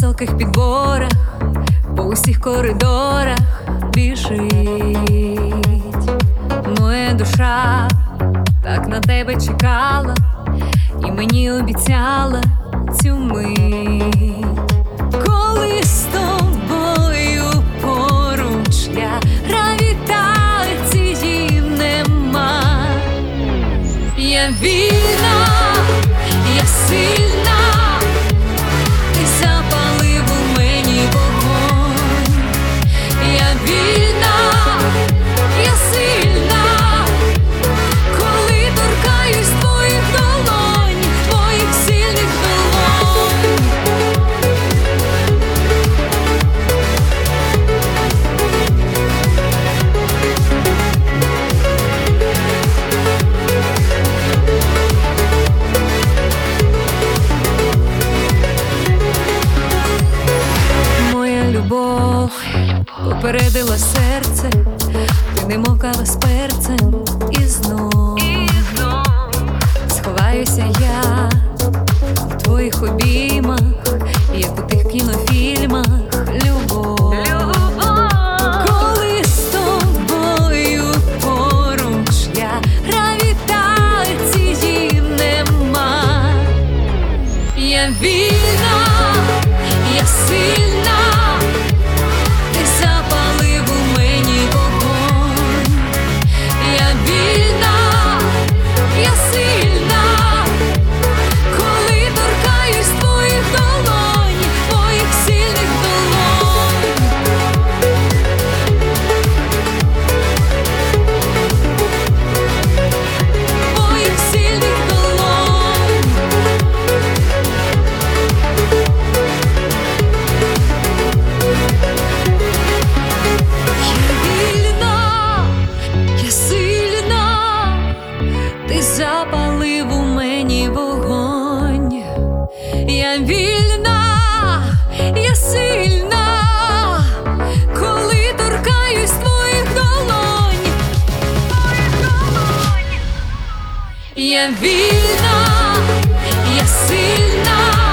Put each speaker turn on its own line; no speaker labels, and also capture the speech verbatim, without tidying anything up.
високих підборах, по усіх коридорах біжить. Моя душа так на тебе чекала і мені обіцяла цю мить. Коли з тобою поруч я, гравітації нема. Я вільна, я сильна, ти запалив у мені вогонь. Я вільна, я сильна, коли торкаюсь твоїх долонь, твоїх сильних долонь. Моя любов попередила серце, ти не мокала з перцем, і знов, і знов сховаюся я в твоїх обіймах, як у тих кінофільмах. Любов, любов. Коли з тобою поруч я, гравітації нема. Я вільна, я сильна, ти запалив у мені вогонь. Я вільна, я сильна, коли торкаюсь твоїх долонь, твоїх сильних долонь. Твоїх сильних долонь. Я сильна, ти запалив у мені вогонь. Я вільна, я сильна, коли торкаюсь твоїх долонь. Я вільна, я сильна.